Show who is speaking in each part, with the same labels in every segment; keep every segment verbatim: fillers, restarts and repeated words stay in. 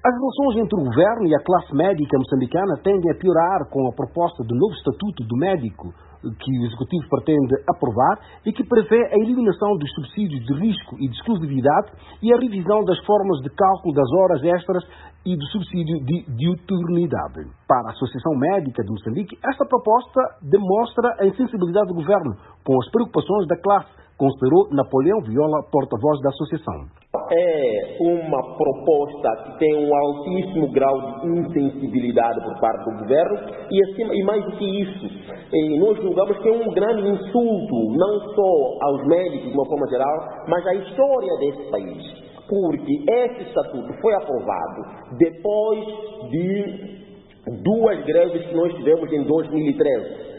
Speaker 1: As relações entre o governo e a classe médica moçambicana tendem a piorar com a proposta do novo Estatuto do Médico, que o Executivo pretende aprovar e que prevê a eliminação dos subsídios de risco e de exclusividade e a revisão das formas de cálculo das horas extras e do subsídio de diuturnidade. Para a Associação Médica de Moçambique, esta proposta demonstra a insensibilidade do governo com as preocupações da classe, considerou Napoleão Viola, porta-voz da associação.
Speaker 2: É uma proposta que tem um altíssimo grau de insensibilidade por parte do governo e, acima, e mais do que isso, nós julgamos que é um grande insulto, não só aos médicos de uma forma geral, mas à história desse país. Porque esse estatuto foi aprovado depois de duas greves que nós tivemos em dois mil e treze.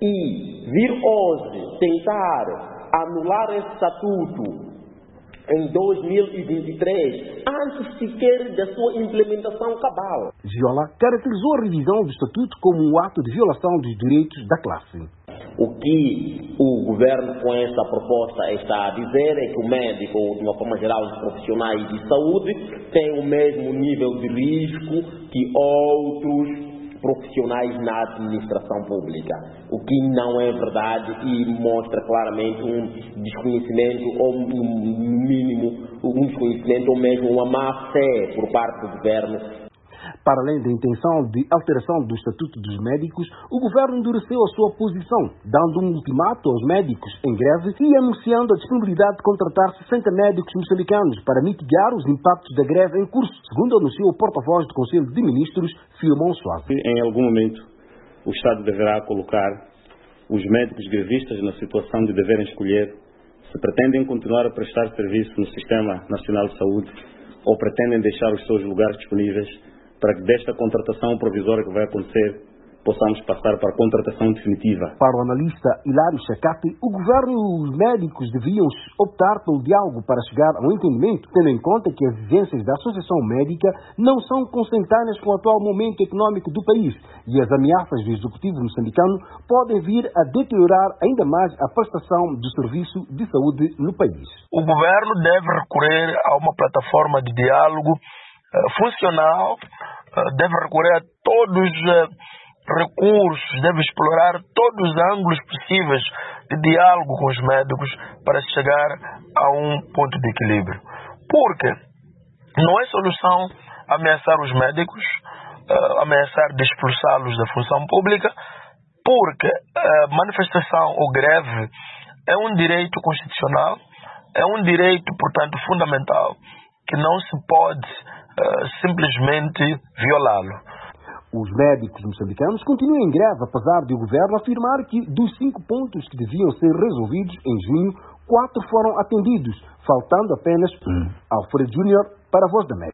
Speaker 2: E vir hoje tentar anular esse estatuto em dois mil e vinte e três, antes sequer da sua implementação cabal.
Speaker 1: Viola caracterizou a revisão do Estatuto como um ato de violação dos direitos da classe.
Speaker 2: O que o governo com essa proposta está a dizer é que o médico, ou de uma forma geral os profissionais de saúde, têm o mesmo nível de risco que outros profissionais na administração pública, o que não é verdade e mostra claramente um desconhecimento ou um mínimo, um desconhecimento ou mesmo uma má fé por parte do governo.
Speaker 1: Para além da intenção de alteração do Estatuto dos Médicos, o governo endureceu a sua posição, dando um ultimato aos médicos em greve e anunciando a disponibilidade de contratar sessenta médicos moçambicanos para mitigar os impactos da greve em curso, segundo anunciou o porta-voz do Conselho de Ministros, Filomão Soares.
Speaker 3: Em algum momento, o Estado deverá colocar os médicos grevistas na situação de deverem escolher se pretendem continuar a prestar serviço no Sistema Nacional de Saúde ou pretendem deixar os seus lugares disponíveis para que desta contratação provisória que vai acontecer, possamos passar para a contratação definitiva.
Speaker 1: Para o analista Hilário Chacate, o governo e os médicos deviam optar pelo diálogo para chegar a um entendimento, tendo em conta que as exigências da Associação Médica não são consentâneas com o atual momento econômico do país e as ameaças do Executivo moçambicano podem vir a deteriorar ainda mais a prestação do serviço de saúde no país.
Speaker 4: O governo deve recorrer a uma plataforma de diálogo funcional, deve recorrer a todos os recursos, deve explorar todos os ângulos possíveis de diálogo com os médicos para chegar a um ponto de equilíbrio. Porque não é solução ameaçar os médicos, ameaçar de expulsá-los da função pública, porque a manifestação ou greve é um direito constitucional, é um direito, portanto, fundamental, que não se pode Uh, simplesmente violá-lo.
Speaker 1: Os médicos moçambicanos continuam em greve, apesar de o governo afirmar que dos cinco pontos que deviam ser resolvidos em junho, quatro foram atendidos, faltando apenas um. Alfredo Júnior para a Voz da América.